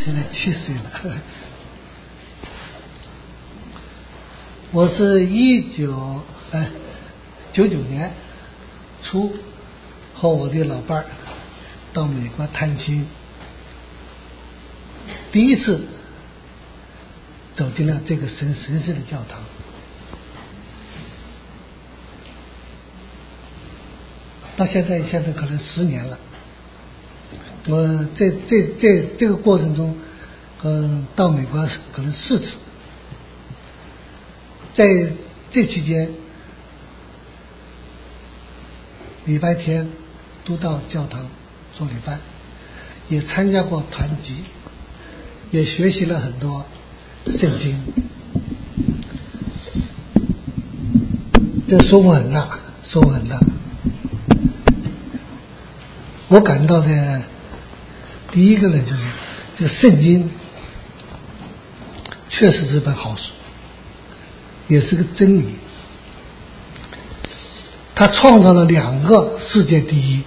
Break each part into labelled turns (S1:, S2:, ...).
S1: 现在7岁了。我是1999年初和我的老伴儿到美国探亲，第一次走进了这个神圣的教堂。到现在可能10年了。我这个过程中，到美国可能4次。在这期间，礼拜天都到教堂做礼拜，也参加过团集，也学习了很多圣经，这收获很大，收获很大。我感到的第一个呢，就是这个圣经确实是本好书，也是个真理。他创造了2个世界第一，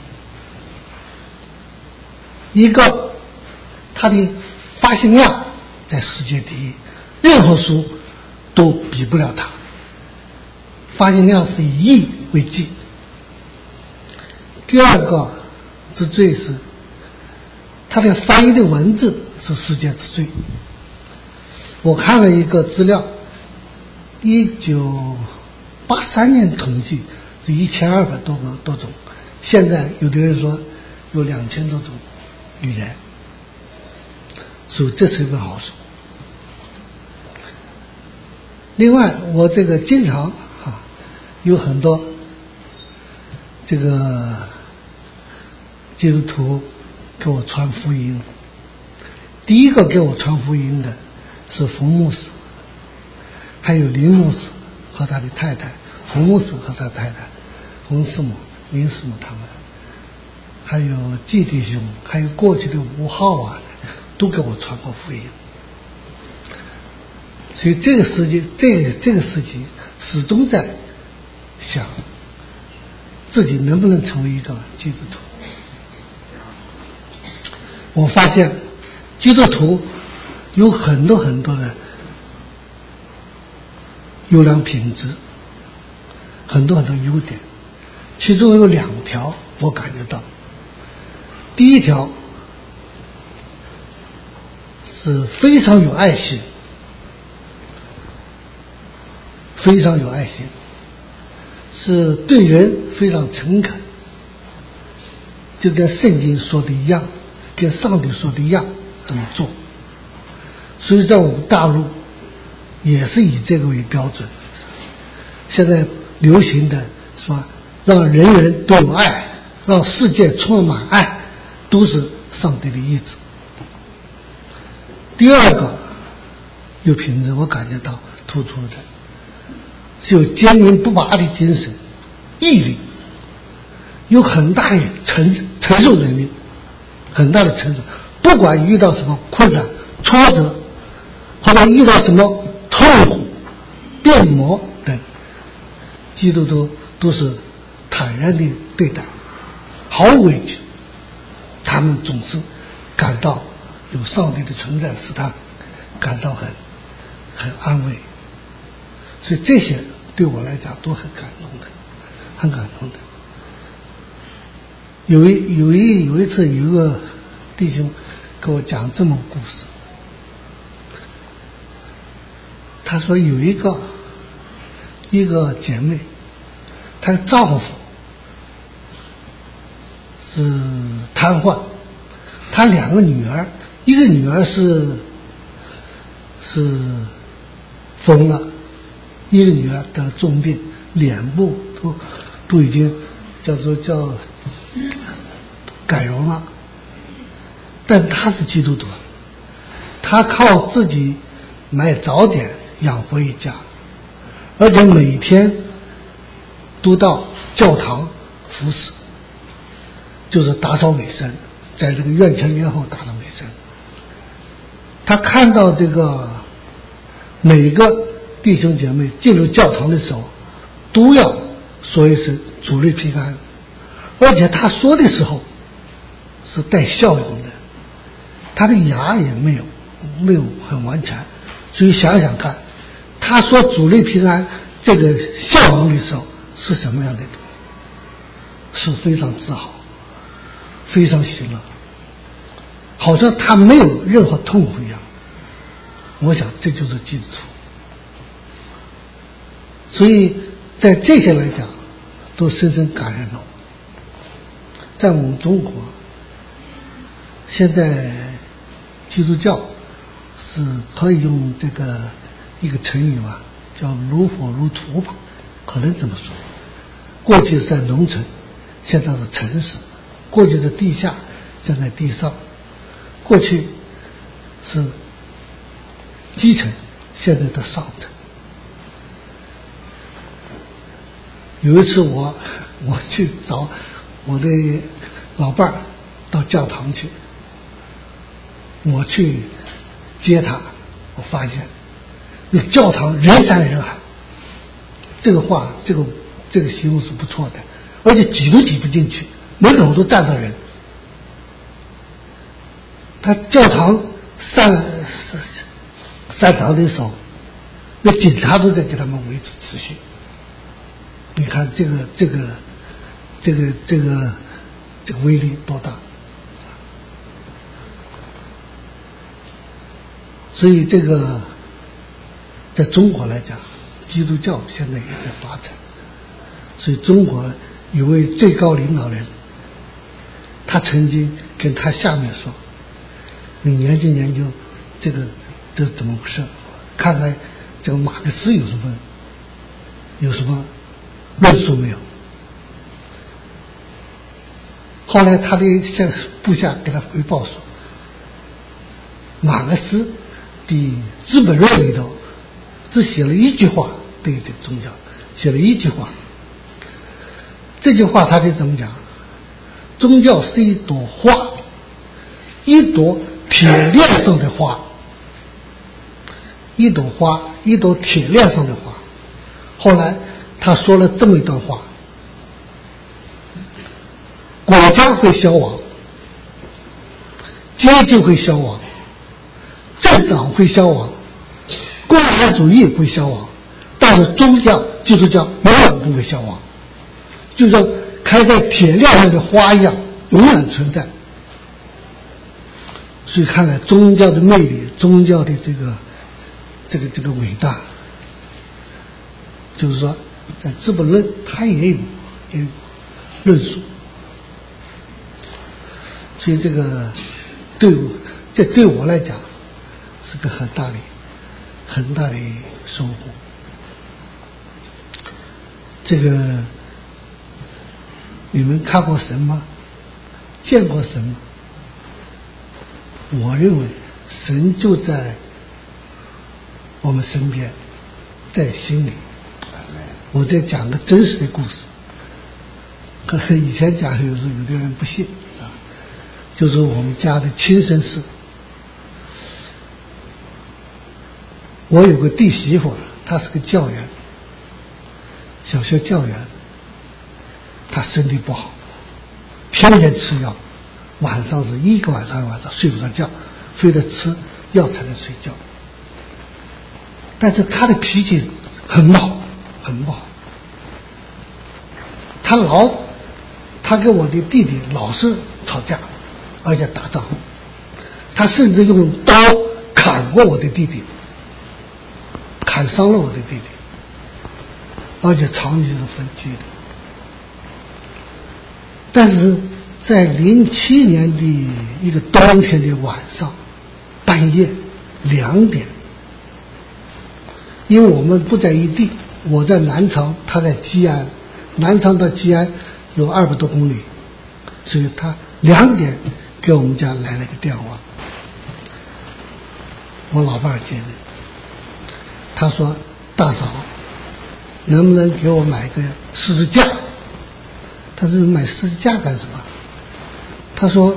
S1: 一个他的发行量在世界第一，任何书都比不了他，发行量是以亿为计。第二个之最是他的翻译的文字是世界之最。我看了一个资料，1983年统计是1200多种，现在有的人说有2000多种语言，所以这是一本好书。另外，我这个经常有很多这个基督徒给我传福音。第一个给我传福音的是冯牧师，还有林牧师和他的太太，冯牧师和他的太太冯师母、林师母他们，还有季弟兄，还有过去的5号啊，都给我传过福音。所以这个时期始终在想自己能不能成为一个基督徒。我发现基督徒有很多的优良品质，很多优点，其中有2条我感觉到。第一条是非常有爱心，非常有爱心，是对人非常诚恳，就跟圣经说的一样，跟上帝说的一样这么做。所以在我们大陆也是以这个为标准。现在流行的是吧，让人人都有爱，让世界充满爱，都是上帝的意志。第二个有品质，我感觉到突出的是有坚韧不拔的精神，毅力，有很大的承受能力，很大的承受。不管遇到什么困难、挫折，或者遇到什么痛苦、变魔等，基督徒都是坦然的对待，毫无畏惧。他们总是感到有上帝的存在，使他感到很安慰。所以这些对我来讲都很感动的，很感动的。有一次，有一个弟兄给我讲这么个故事。他说有一个姐妹，她的丈夫是瘫痪，她2个女儿，一个女儿是疯了，一个女儿得了重病，脸部都已经叫改容了。但她是基督徒，她靠自己买早点养活一家，而且每天都到教堂服侍，就是打扫卫生，在这个院前院后打扫卫生。他看到这个每个弟兄姐妹进入教堂的时候都要说一声主内平安，而且他说的时候是带笑容的， 他的牙也没有很完全，所以想想看，他说主内平安这个笑容的时候是什么样的？是非常自豪，非常喜乐，好像他没有任何痛苦一样。我想这就是基础。所以在这些来讲都深深感染了我。在我们中国现在基督教是可以用这个一个成语吧，叫如火如荼吧，可能这么说。过去是在农村，现在是城市；过去是地下，现在地上；过去是基层，现在的上层。有一次我去找我的老伴儿到教堂去，我去接他，我发现那教堂人山人海。这个话，这个形容是不错的，而且挤都挤不进去，门口都站着人。他教堂散场的时候，那警察都在给他们维持秩序。你看这个威力多大！所以这个在中国来讲，基督教现在也在发展。所以中国有位最高领导人，他曾经跟他下面说：“你研究这怎么回事？看看这个马克思有什么论述没有？”后来他的部下给他回报说，马克思的《资本论》里头只写了一句话对这个宗教，写了一句话。这句话他就怎么讲？宗教是一朵花，一朵铁链上的花，一朵花，一朵铁链上的花。后来他说了这么一段话：国家会消亡，阶级会消亡，政党会消亡，共产主义会消亡，但是基督教永远不会消亡，就像开在铁链上的花一样，永远存在。所以看来宗教的魅力，宗教的这个伟大，就是说在《资本论》它也有论述。所以这个对我来讲是个很大的收获。这个你们看过神吗？见过神吗？我认为神就在我们身边，在心里。我再讲个真实的故事，可能以前讲有时候有的人不信啊，就是我们家的亲生事。我有个弟媳妇，她是个教员，小学教员，她身体不好，天天吃药，晚上是一个晚上睡不着觉，非得吃药才能睡觉。但是她的脾气很冒，他跟我的弟弟老是吵架，而且打仗。他甚至用刀砍过我的弟弟，砍伤了我的弟弟，而且长期是分居的。但是在07年的一个冬天的晚上，半夜2点，因为我们不在一地，我在南昌，他在基安，南昌到基安有200多公里，所以他2点给我们家来了个电话，我老伴儿接的，他说：“大嫂，能不能给我买个十字架？”他说：“买十字架干什么？”他说：“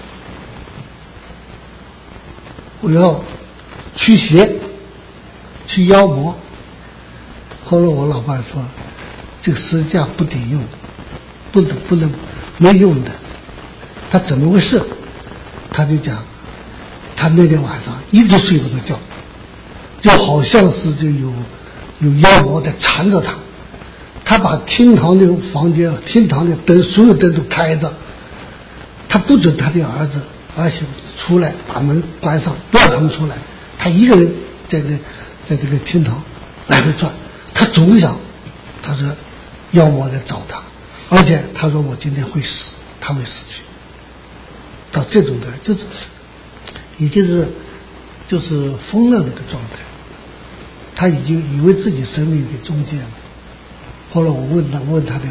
S1: 我要驱邪，驱妖魔。”后来我老伴儿说：“这个十字架不顶用，不能没用的。”他怎么回事？他就讲， 他那天晚上一直睡不着觉，就好像是就有妖魔在缠着他。他把厅堂的房间、厅堂的灯，所有灯都开着，他不准他的儿子儿媳妇出来，把门关上，不让他们出来。他一个人在这个厅堂来回转。他总想，他说妖魔在找他，而且他说我今天会死，他会死去。到这种的，已经是就是疯了那个状态，他已经以为自己生命的终结了。后来我问他的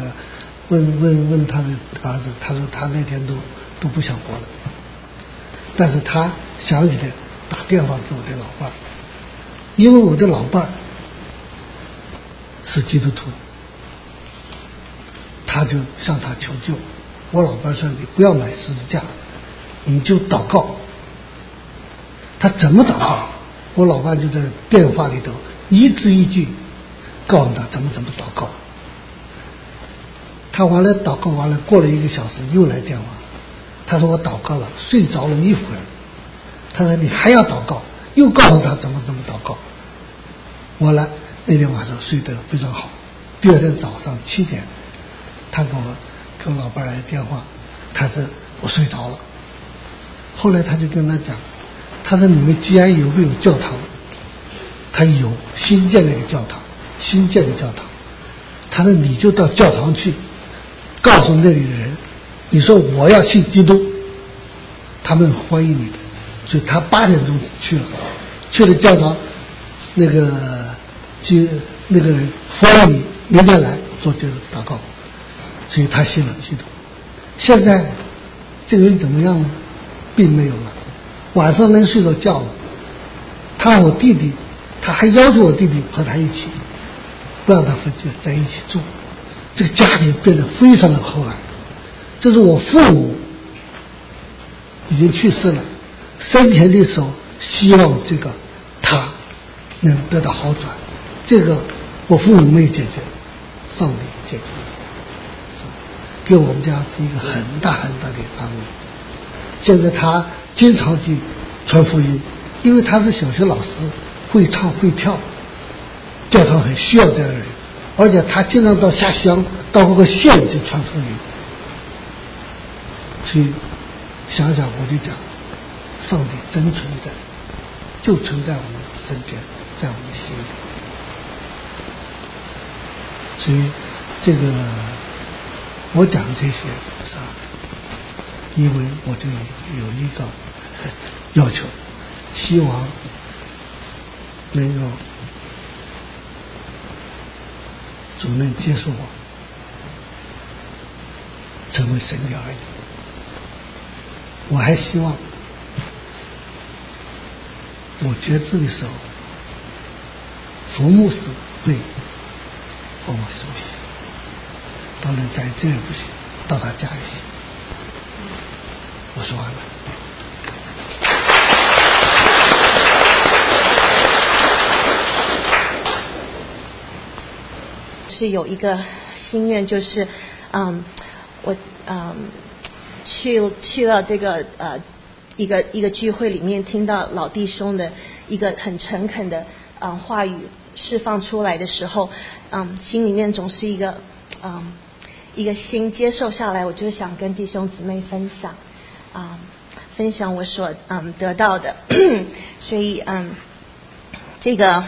S1: 儿子，他说他那天都不想活了，但是他想起来打电话给我的老伴儿，因为我的老伴儿是基督徒，他就向他求救。我老伴儿说：“你不要买十字架，你就祷告。”他怎么祷告？我老伴就在电话里头一字一句告诉他怎么祷告。他完了祷告完了，过了1个小时又来电话，他说我祷告了，睡着了1会儿。他说你还要祷告，又告诉他怎么祷告。完了那天晚上睡得非常好，第二天早上7点，他给我老伴来电话，他说我睡着了。后来他就跟他讲，他说你们吉安有没有教堂？他有，新建的教堂。他说你就到教堂去，告诉那里的人，你说我要信基督，他们欢迎你的。所以他8点钟去了教堂，那个人欢迎你明天来做这个祷告，所以他信了基督。现在这个人怎么样呢？并没有了，晚上能睡着觉了。他我弟弟，他还要求我弟弟和他一起，不让他分居，在一起住。这个家庭变得非常的和蔼。这是我父母已经去世了，生前的时候希望这个他能得到好转，这个我父母没有解决，上帝解决了，给我们家是一个很大的安慰。现在他经常去传福音，因为他是小学老师，会唱会跳，教堂很需要这样的人，而且他经常到下乡，到各个县去传福音。所以想想我就讲，上帝真存在，就存在我们身边，在我们心里。所以这个我讲这些是吧？因为我就有一个要求，希望能够主能接受我，成为神的儿女。我还希望我觉知的时候，佛牧师会帮我休息，当然在这也不行，到他家里去。我说完了。
S2: 是有一个心愿，就是我去了这个一个聚会里面，听到老弟兄的一个很诚恳的话语释放出来的时候，心里面总是一个心接受下来，我就想跟弟兄姊妹分享我所得到的。所以这个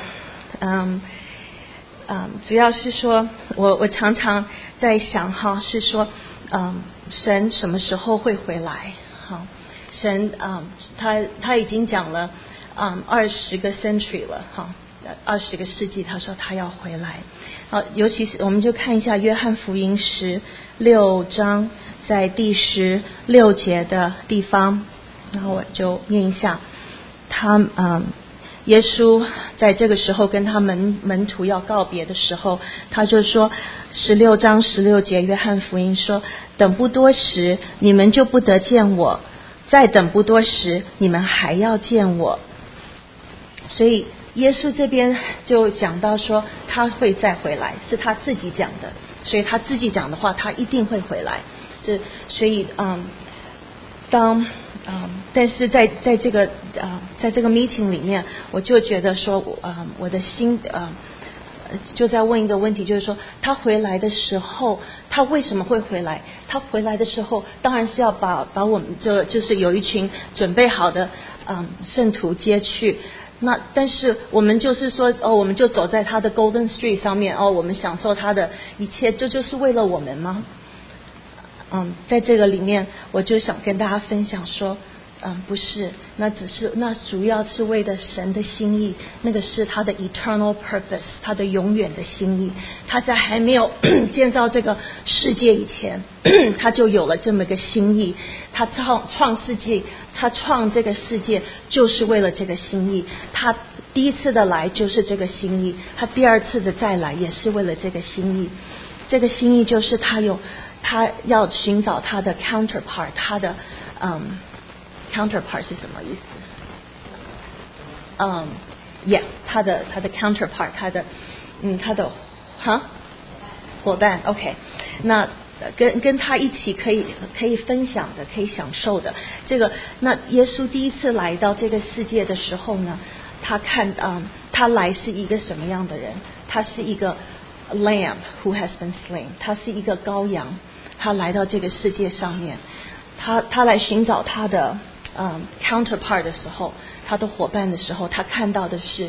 S2: 主要是说我常常在想是说神什么时候会回来？神他已经讲了20个 century 了20个世纪，他说他要回来。尤其是我们就看一下约翰福音16章在第16节的地方，然后我就念一下。耶稣在这个时候跟他门徒要告别的时候，他就说16章16节约翰福音说，等不多时你们就不得见我，再等不多时你们还要见我。所以耶稣这边就讲到说他会再回来，是他自己讲的，所以他自己讲的话他一定会回来。所以当但是在这个meeting 里面，我就觉得说，我的心就在问一个问题，就是说他回来的时候，他为什么会回来？他回来的时候，当然是要把我们就是有一群准备好的圣徒接去。那但是我们就是说我们就走在他的 Golden Street 上面我们享受他的一切，这就是为了我们吗？在这个里面，我就想跟大家分享说，不是，那主要是为了神的心意，那个是他的 eternal purpose， 他的永远的心意。他在还没有建造这个世界以前，他就有了这么个心意。他创世界，他创这个世界就是为了这个心意。他第一次的来就是这个心意，他第二次的再来也是为了这个心意。这个心意就是他要寻找他的 counterpart， 他的counterpart 是什么意思他的 counterpart， 他的伙伴 OK， 那跟他一起可以分享的，可以享受的这个。那耶稣第一次来到这个世界的时候呢，他来是一个什么样的人？他是一个 lamb who has been slain， 他是一个羔羊，他来到这个世界上面，他来寻找他的counterpart 的时候，他的伙伴的时候，他看到的是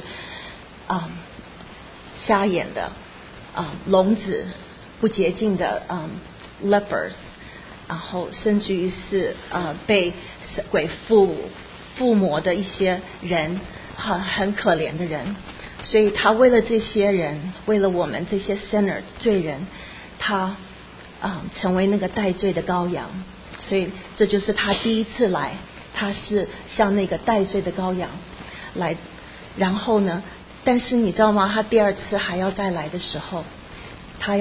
S2: 瞎眼的聋子，不洁净的lepers， 然后甚至于是被鬼附魔的一些人，很可怜的人。所以他为了这些人，为了我们这些 sinner 罪人，他成为那个代罪的羔羊。所以这就是他第一次来，他是像那个代罪的羔羊来。然后呢，但是你知道吗？他第二次还要再来的时候，他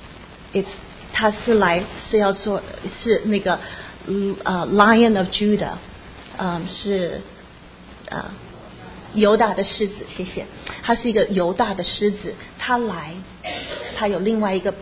S2: 是要做是那个Lion of Judah， 是犹大的狮子，谢谢。他是一个犹大的狮子，他有另外一个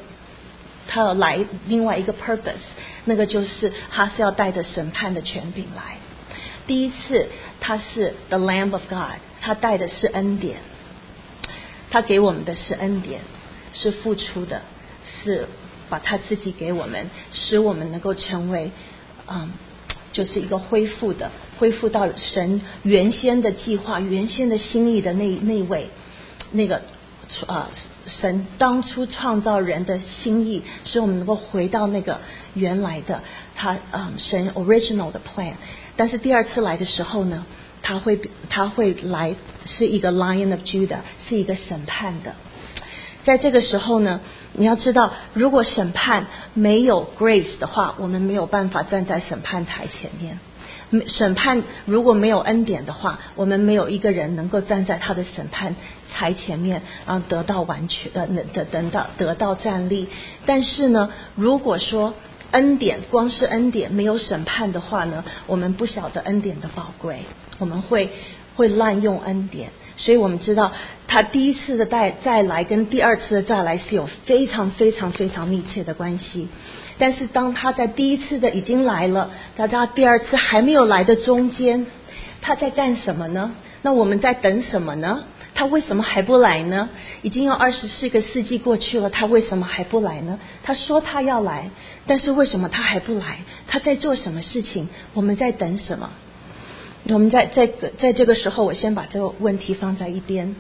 S2: purpose， 那个就是他是要带着审判的权柄来。第一次他是 the Lamb of God， 他带的是恩典，他给我们的是恩典，是付出的，是把他自己给我们，使我们能够成为就是一个恢复到神原先的计划、原先的心意的那位那个神当初创造人的心意，使我们能够回到那个原来的神 original 的 plan。但是第二次来的时候呢，他会来是一个 Lion of Judah， 是一个审判的。在这个时候呢，你要知道，如果审判没有 grace 的话，我们没有办法站在审判台前面。审判如果没有恩典的话，我们没有一个人能够站在他的审判台前面，然后得到完全得到站立。但是呢，如果说恩典光是恩典没有审判的话呢，我们不晓得恩典的宝贵，我们会滥用恩典。所以我们知道他第一次的再来跟第二次的再来是有非常非常非常密切的关系。但是当他在第一次的已经来了，大家第二次还没有来的中间，他在干什么呢？那我们在等什么呢？他为什么还不来呢？已经有24个世纪过去了，他为什么还不来呢？他说他要来，但是为什么他还不来？他在做什么事情？我们在等什么？我们在这个时候，我先把这个问题放在一边。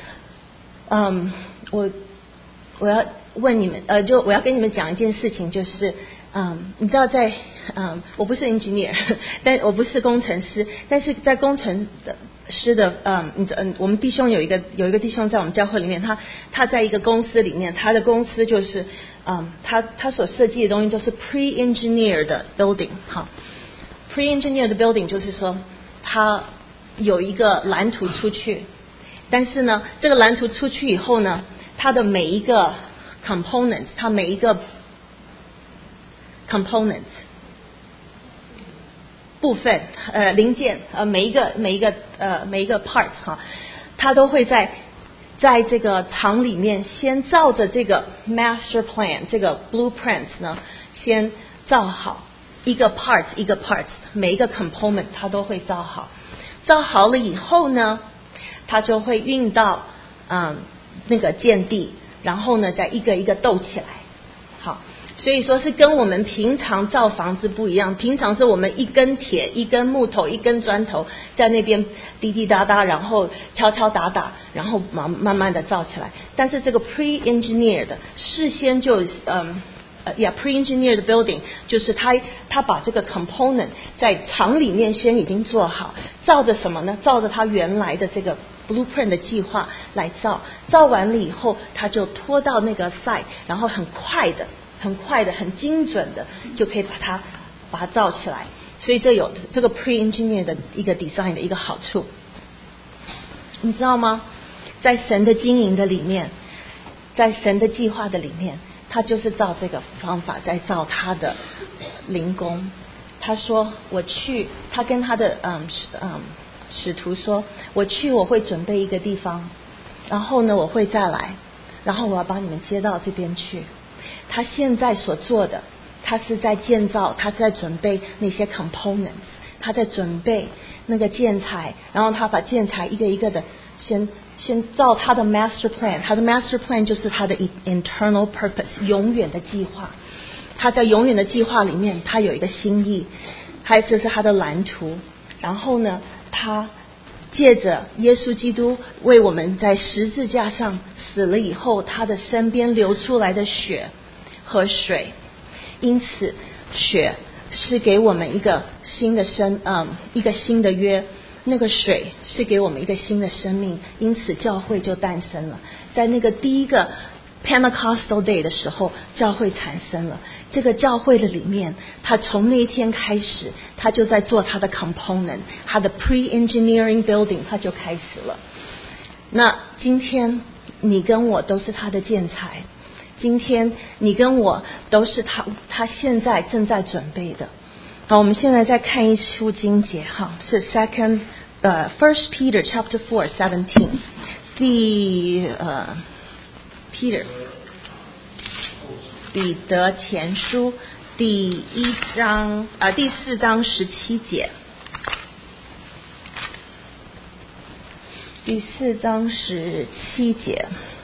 S2: 我要问你们，我要跟你们讲一件事情，就是你知道我不是 engineer， 但我不是工程师，但是在工程师的我们弟兄有一个弟兄在我们教会里面，他在一个公司里面，他的公司就是他所设计的东西都是 pre-engineer 的 building， 好 ，pre-engineer 的 building 就是说他有一个蓝图出去，但是呢，这个蓝图出去以后呢，它的每一个 component， 它每一个 component 部分零件每一个 part 哈，它都会在这个厂里面先照着这个 master plan 这个 blueprint 呢先造好， 一个 parts 每一个 component 它都会造好，造好了以后呢，它就会运到那个建地，然后呢再一个一个斗起来。好，所以说是跟我们平常造房子不一样，平常是我们一根铁、一根木头、一根砖头在那边滴滴答答，然后敲敲打打，然后慢慢的造起来。但是这个 pre-engineered 事先就pre-engineered building 就是他把这个 component 在厂里面先已经做好，照着什么呢？照着他原来的这个 blueprint 的计划来造，造完了以后他就拖到那个 site， 然后很快的很精准的就可以把它造起来。所以这有这个 pre-engineer 的一个 design 的一个好处，你知道吗？在神的经营的里面，在神的计划的里面，他就是照这个方法在造他的灵宫。他说我去，他跟他的使徒说，我去我会准备一个地方，然后呢我会再来，然后我要把你们接到这边去。他现在所做的，他是在建造，他在准备那些 components， 他在准备那个建材，然后他把建材一个一个的先照他的 master plan， 他的 master plan 就是他的 internal purpose， 永远的计划。他在永远的计划里面，他有一个心意，这是他的蓝图。然后呢，他借着耶稣基督为我们在十字架上死了以后，他的身边流出来的血和水，因此血是给我们一个新的一个新的约，那个水是给我们一个新的生命，因此教会就诞生了。在那个第一个 Pentecostal Day 的时候，教会产生了。这个教会的里面，他从那一天开始，他就在做他的 component， 他的 pre-engineering building 他就开始了。那今天你跟我都是他的建材，今天你跟我都是他现在正在准备的。好，我们现在再看一处经节哈，是 First Peter chapter 4:17， Peter 彼得前书第4章17节，第4章17节，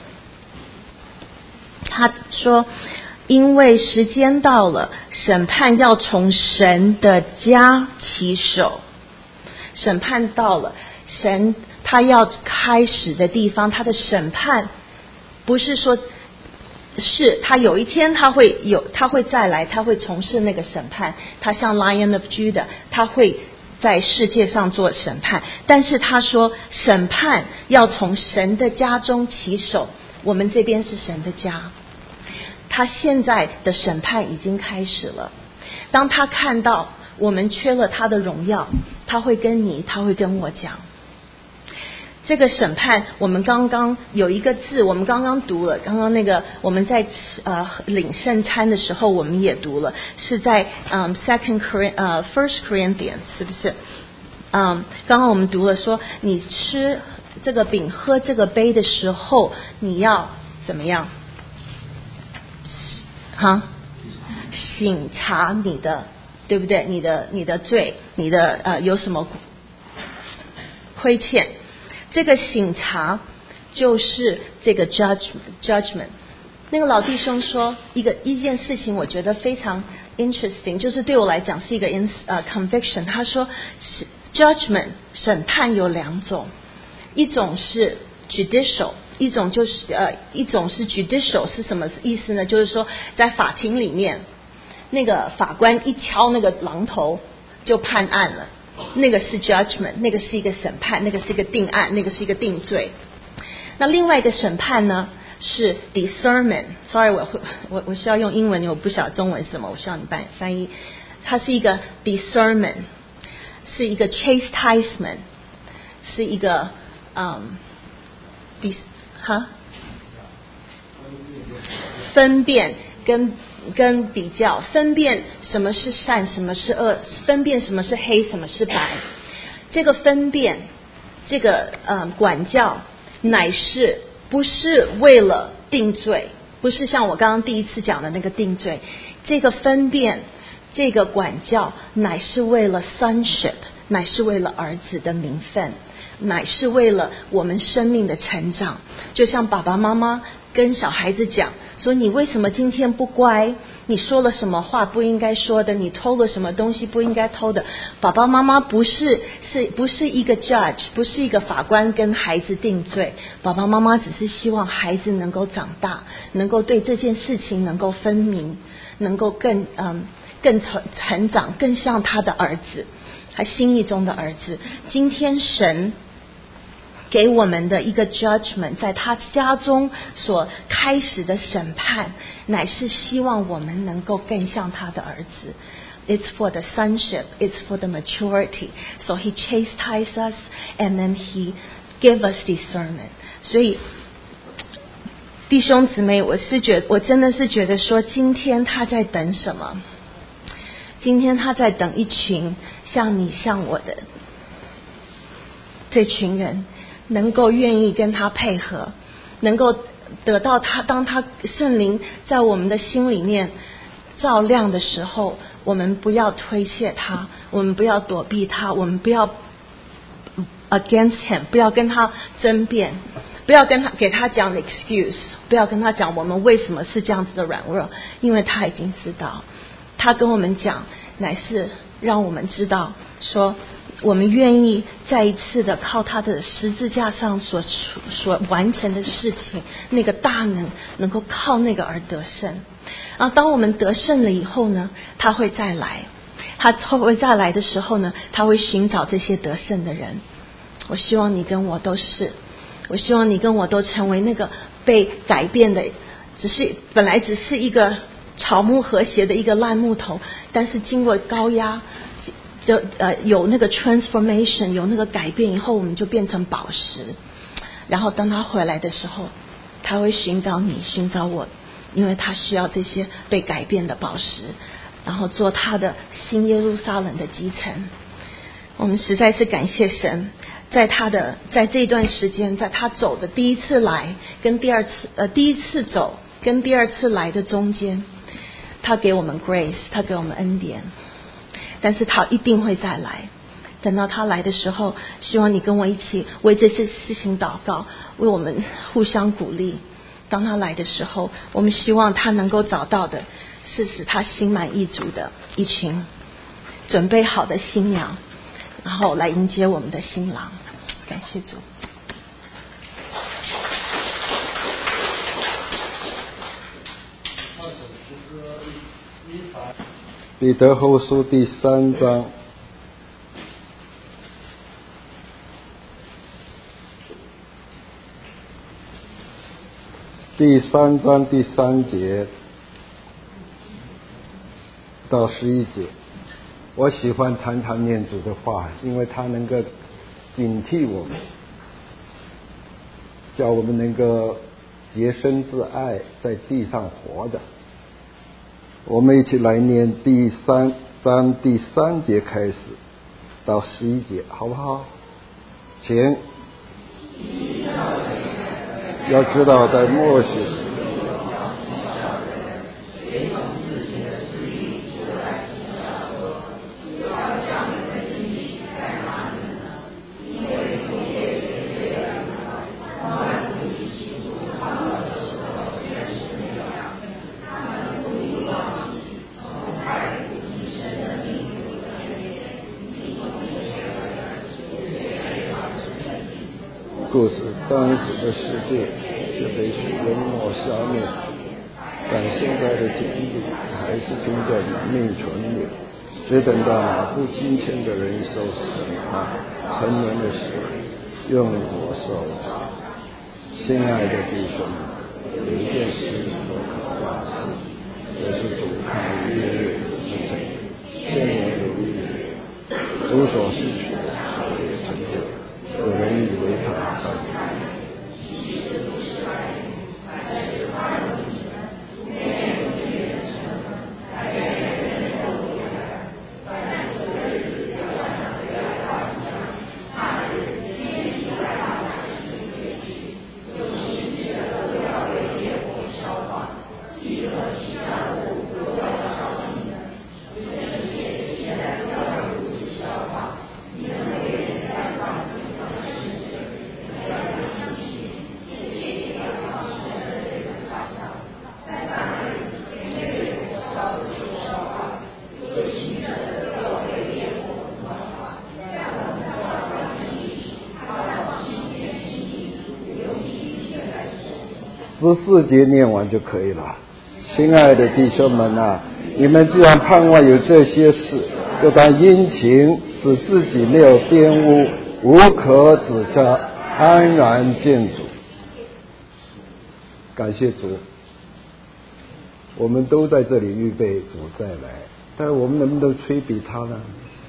S2: 他说，因为时间到了，审判要从神的家起手。审判到了，神他要开始的地方，他的审判不是说是他有一天他会再来，他会从事那个审判，他像 Lion of Judah， 他会在世界上做审判。但是他说审判要从神的家中起手，我们这边是神的家，他现在的审判已经开始了。当他看到我们缺了他的荣耀，他会跟我讲。这个审判，我们刚刚有一个字，我们刚刚读了，刚刚那个我们在领圣餐的时候，我们也读了，是在First Corinthians， 是不是？刚刚我们读了说，你吃这个饼、喝这个杯的时候，你要怎么样？省察你的，对不对？你的罪，你的有什么亏欠？这个省察就是这个 judgment。那个老弟兄说一件事情，我觉得非常 interesting， 就是对我来讲是一个conviction。他说 judgment 审判有2种，一种是 judicial， 一种是 judicial 是什么意思呢？就是说在法庭里面，那个法官一敲那个榔头就判案了。那个是 judgment， 那个是一个审判，那个是一个定案，那个是一个定罪。那另外一个审判呢是 discernment。Sorry， 我需要用英文，我不晓得中文是什么，我需要你翻译。它是一个 discernment， 是一个 chastisement， 是一个分辨跟比较，分辨什么是善，什么是恶，分辨什么是黑，什么是白。这个分辨，这个管教，乃是不是为了定罪，不是像我刚刚第一次讲的那个定罪。这个分辨， 这个管教乃是为了 sonship， 乃是为了儿子的名分，乃是为了我们生命的成长。就像爸爸妈妈跟小孩子讲说，你为什么今天不乖？你说了什么话不应该说的？你偷了什么东西不应该偷的？爸爸妈妈不是一个 judge， 不是一个法官跟孩子定罪。爸爸妈妈只是希望孩子能够长大，能够对这件事情能够分明，能够更成长，更像他的儿子，他心意中的儿子。今天神给我们的一个 judgment， 在他家中所开始的审判，乃是希望我们能够更像他的儿子。It's for the sonship, it's for the maturity. So he chastises us and then he gives us discernment. 所以弟兄姊妹，我真的是觉得说，今天他在等什么？今天他在等一群像你像我的这群人，能够愿意跟他配合，能够得到他，当他圣灵在我们的心里面照亮的时候，我们不要推卸他，我们不要躲避他，我们不要 against him， 不要跟他争辩，不要给他讲 excuse， 不要跟他讲我们为什么是这样子的软弱，因为他已经知道，他跟我们讲乃是让我们知道说，我们愿意再一次的靠他的十字架上所完成的事情，那个大能够靠那个而得胜。然后当我们得胜了以后呢，他会再来，他会再来的时候呢，他会寻找这些得胜的人。我希望你跟我都是，我希望你跟我都成为那个被改变的，本来只是一个草木和谐的一个烂木头，但是经过高压有那个 transformation， 有那个改变以后，我们就变成宝石。然后当他回来的时候，他会寻找你，寻找我，因为他需要这些被改变的宝石，然后做他的新耶路撒冷的基层。我们实在是感谢神，在这一段时间，在他走的第一次来跟第一次走跟第二次来的中间，他给我们 grace， 他给我们恩典，但是他一定会再来。等到他来的时候，希望你跟我一起为这些事情祷告，为我们互相鼓励。当他来的时候，我们希望他能够找到的是使他心满意足的一群准备好的新娘，然后来迎接我们的新郎。感谢主。
S3: 彼得后书第3章第3节到11节，我喜欢常常念主的话，因为它能够警惕我们，叫我们能够洁身自爱，在地上活着。我们一起来念第3章第3节开始到11节，好不好？请要知道，在末世时，故事当时的世界就被水淹没消灭，但现在的经历还是凭着人命存留，只等到那不敬虔的人受审判，沉沦的死用火受着。亲爱的弟兄们，有一件事不可忘记，就是主看日月之成，千年如一日，主所施取的所有成就。有人以为他很 14节念完就可以了。亲爱的弟兄们啊，你们既然盼望有这些事，就当殷勤，使自己没有玷污，无可指责，安然见主。感谢主，我们都在这里预备主再来，但我们能不能催逼他呢？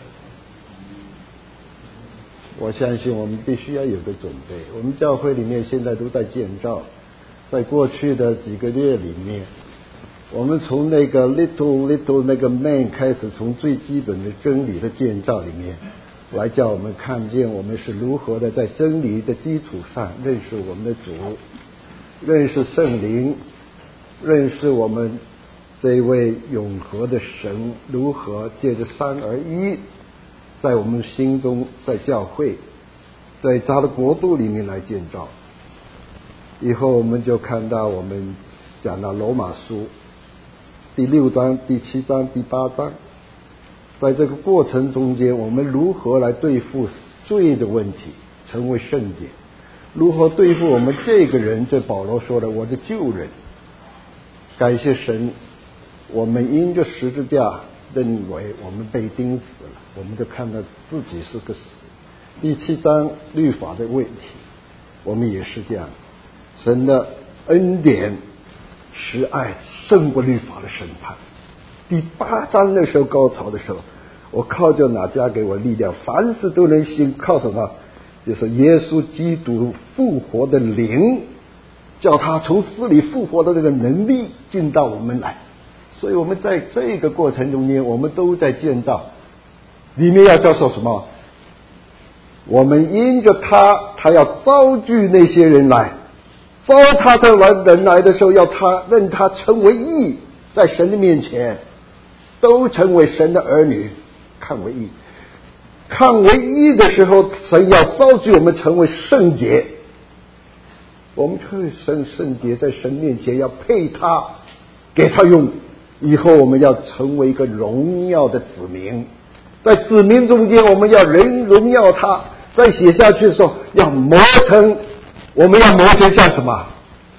S3: 我相信我们必须要有个准备。我们教会里面现在都在建造，在过去的几个月里面，我们从那个 little 那个 man 开始，从最基本的真理的建造里面来叫我们看见我们是如何的在真理的基础上认识我们的主，认识圣灵，认识我们这位永恒的神，如何借着三而一在我们心中，在教会，在他的国度里面来建造。以后我们就看到我们讲到罗马书第6章、第7章、第8章，在这个过程中间，我们如何来对付罪的问题，成为圣洁，如何对付我们这个人，这保罗说的我的旧人。感谢神，我们因着十字架认为我们被钉死了，我们就看到自己是个死。第7章律法的问题，我们也是这样，神的恩典慈爱胜过律法的审判。第8章那时候高潮的时候，我靠着哪家给我力量，凡事都能行，靠什么？就是耶稣基督复活的灵，叫他从死里复活的这个能力进到我们来。所以我们在这个过程中间，我们都在建造，里面要教授什么？我们因着他要招聚那些人来，招他的人来的时候，要他让他成为义，在神的面前都成为神的儿女，看为义。看为义的时候，神要招聚我们成为圣洁，我们成为圣洁，在神面前要配他，给他用。以后我们要成为一个荣耀的子民，在子民中间，我们要荣耀他。再写下去的时候，要磨成，我们要磨成像什么？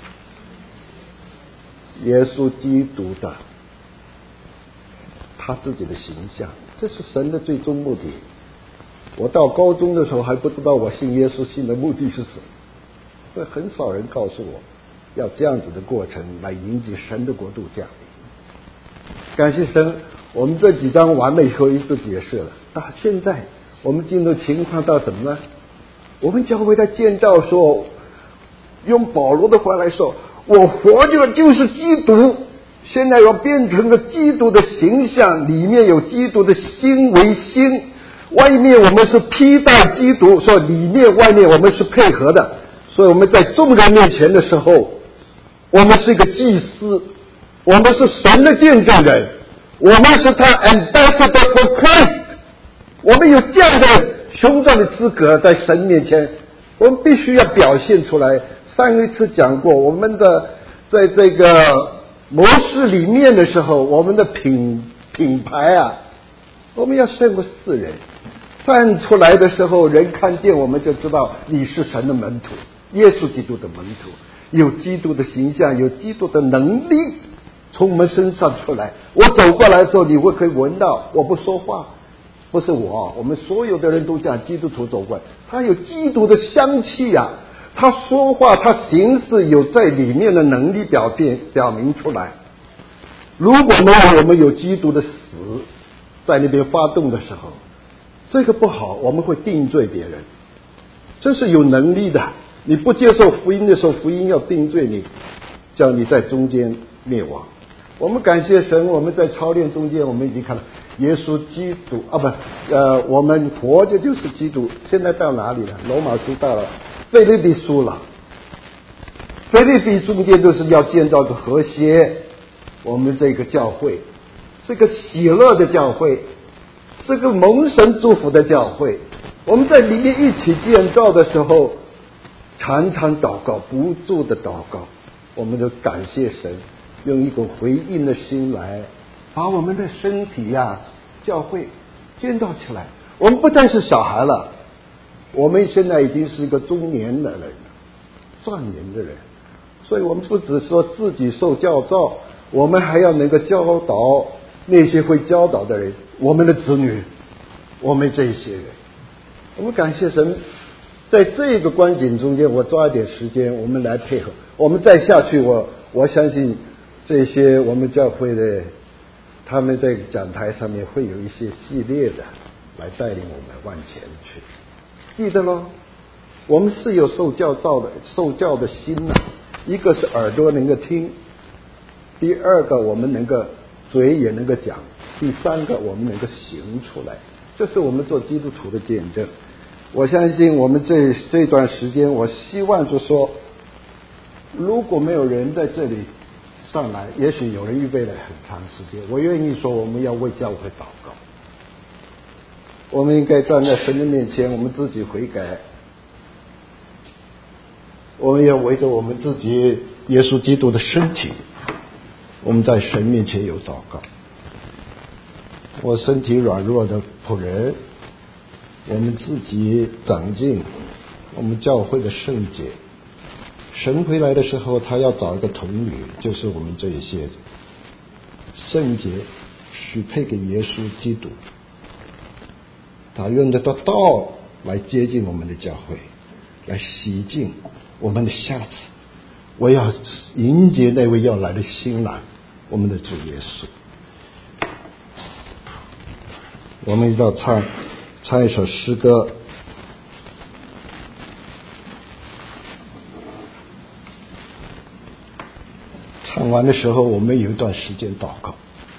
S3: 耶稣基督的他自己的形象，这是神的最终目的。我到高中的时候还不知道我信耶稣信的目的是什么，所以很少人告诉我要这样子的过程来迎接神的国度降临。感谢神，我们这几章完了以后一直解释了。现在我们进入情况到什么呢？我们教会在建造说，用保罗的话来说，我活着就是基督，现在要变成个基督的形象，里面有基督的心为心，外面我们是披戴基督，说里面外面我们是配合的。所以我们在众人面前的时候，我们是一个祭司，我们是神的见证人，我们是他 ambassador for Christ， 我们有这样的雄壮的资格，在神面前我们必须要表现出来。上一次讲过，我们的在这个模式里面的时候，我们的品牌啊，我们要胜过世人。站出来的时候，人看见我们就知道你是神的门徒，耶稣基督的门徒，有基督的形象，有基督的能力从我们身上出来。我走过来的时候，你会可以闻到，我不说话，不是我们所有的人都讲基督徒走过来，他有基督的香气啊，他说话他行事有在里面的能力表明出来。如果没有我们有基督的死在那边发动的时候，这个不好，我们会定罪别人，这是有能力的。你不接受福音的时候，福音要定罪你，叫你在中间灭亡。我们感谢神，我们在操练中间，我们已经看到耶稣基督我们活着就是基督。现在到哪里了？罗马书到了腓立比书了。腓立比中间就是要建造个和谐，我们这个教会是个喜乐的教会，是个蒙神祝福的教会。我们在里面一起建造的时候，常常祷告，不住的祷告，我们就感谢神，用一种回应的心来把我们的身体教会建造起来。我们不但是小孩了，我们现在已经是一个中年的人，壮年的人， 所以我们不只说自己受教造，我们还要能够教导那些会教导的人，我们的子女，我们这些人。我们感谢神，在这个光景中间，我抓一点时间，我们来配合。我们再下去，我相信这些我们教会的，他们在讲台上面会有一些系列的来带领我们往前去。记得咯，我们是有受教的心呐，一个是耳朵能够听，第二个我们能够嘴也能够讲，第三个我们能够行出来，这是我们做基督徒的见证。我相信我们这段时间，我希望就说，如果没有人在这里上来，也许有人预备了很长时间，我愿意说我们要为教会祷告，我们应该站在神的面前，我们自己悔改，我们要围着我们自己耶稣基督的身体，我们在神面前有祷告。我身体软弱的仆人，我们自己长进，我们教会的圣洁。神回来的时候，他要找一个童女，就是我们这一些圣洁许配给耶稣基督，他用这道来接近我们的教会，来洗净我们的下子。我要迎接那位要来的新郎，我们的主耶稣。我们要唱一首诗歌，唱完的时候我们有一段时间祷告，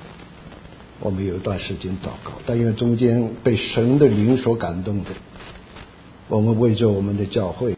S3: 但因为中间被神的灵所感动的，我们为着我们的教会